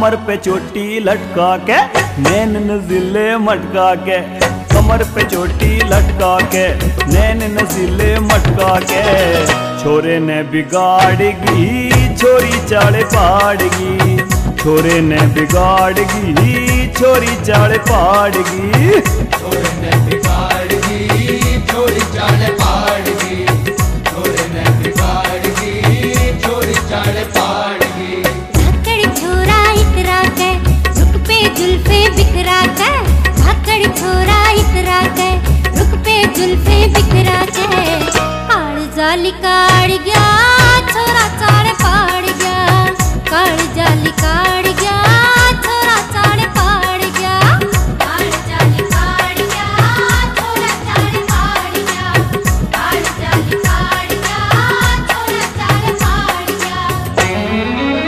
कमर पे चोटी लटका के नैन नजीले मटका के, कमर पे चोटी लटका के नैन नजीले मटका के। छोरे ने बिगाड़गी छोरी चाड़े पाड़गी, छोरे ने बिगाड़गी छोरी चाड़े पाड़गी, छोरे ने बिगाड़गी छोरी चाड़े पाड़गी, छोरे ने बिगाड़गी छोरी चाड़े पाड़गी। धाकड़ छोरा इतरा के रुक पे जुल्फे बिखरा के, धाकड़ छोरा इतरा के रुक पे जुल्फे बिखरा के। काल जाली काड़ गया छोरा चाड़े पाड़ गया, काल जाली काड़ गया छोरा चाड़े पाड़ गया, काल जाली काड़ गया छोरा चाड़े पाड़ गया, काल जाली काड़ गया छोरा चाड़े पाड़ गया।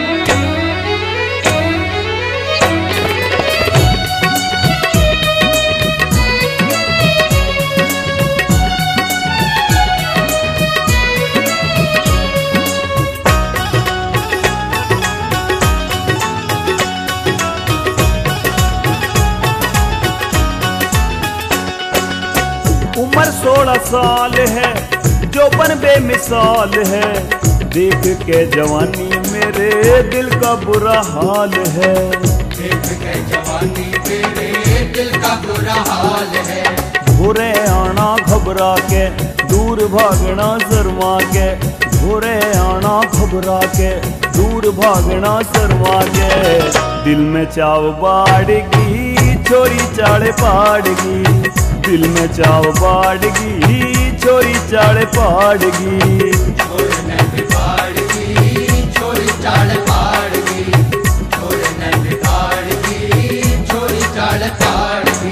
उम्र 16 साल है जोबन बेमिसाल है, देख के जवानी मेरे दिल का बुरा हाल है, देख के जवानी मेरे दिल का बुरा हाल है। घोरे आना घबरा के दूर भागना शर्मा के, घोरे आना घबरा के दूर भागना शर्मा के। दिल में चाव बाड़गी छोरी चाड़े पाड़गी, दिल में चाव बाड़गी छोरी चाड़े पाड़गी, छोरे ने बिगाड़गी छोरी चाड़े पाड़गी, छोरे ने बिगाड़गी छोरी चाड़े पाड़गी।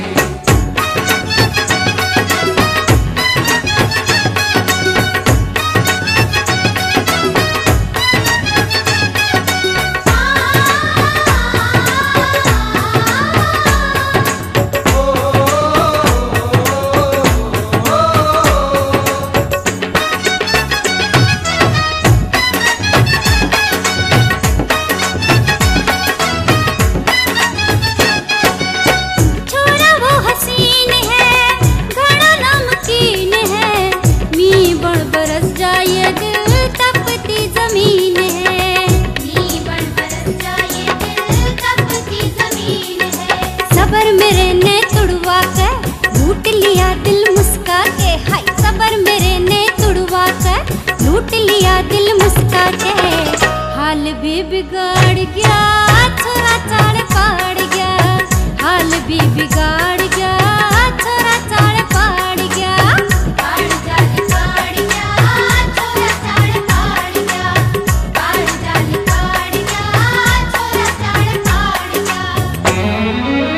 छोरा वो हसीन है घड़ा नमकीन है, मी बड़ बरस जाए दिल तपती जमीन है, मी बड़ बरस जाए दिल तपती जमीन है। सबर मेरे ने तुड़वा के लूट लिया दिल मुस्का के, हाय सबर मेरे ने तुड़वा के लूट लिया दिल मुस्का के। हाल भी बिगाड़ गया छोरा चाड़ पाड़ गया, हाल भी बिगाड़ गया छोरा चाड़ पाड़ गया, काल जाली काड़ गया छोरा चाड़ पाड़ गया, काल जाली काड़ गया छोरा चाड़ पाड़ गया।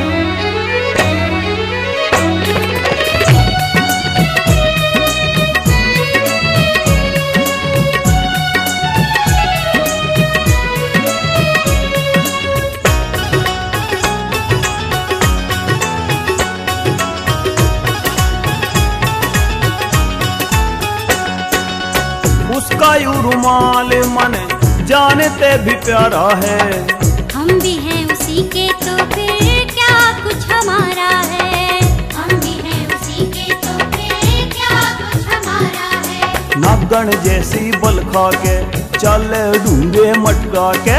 उसका यूं रुमाल मन जानते भी प्यारा है, हम भी हैं उसी के तो फिर क्या कुछ हमारा है, हम भी हैं उसी के तो फिर क्या कुछ हमारा है। नागण जैसी बल खा के चल ढूंढे मटका के,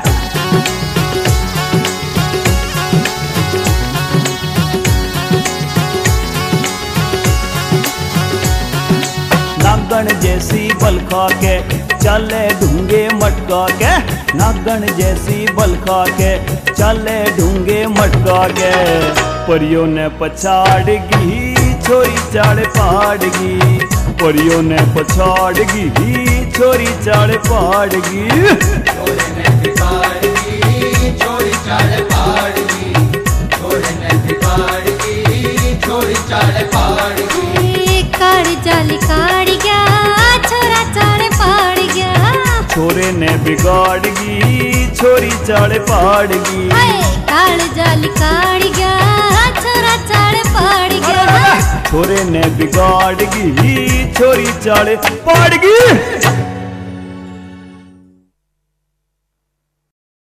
नागण जैसी बल खा के चले ढूंगे मटका के, नागण जैसी बल खा के चले ढूंगे मटका के। परियों ने पछाड़गी छोरी चाड़े पाड़गी, परियों ने पछाड़गी छोरी चाड़े पाड़गी, छोरे ने बिगाड़गी छोरी चाड़े पाड़गी, छोरे ने बिगाड़गी छोरी चाड़े पाड़गी। काड़ जाली काड़ गया छोरा चाड़ पाड़ गया, छोरे ने बिगाड़गी छोरी चाड़े पाड़गी, काड़ जाली काड़ गया छोरा चाड़ पाड़ गया, छोरे ने बिगाड़गी छोरी चाड़े पाड़गी।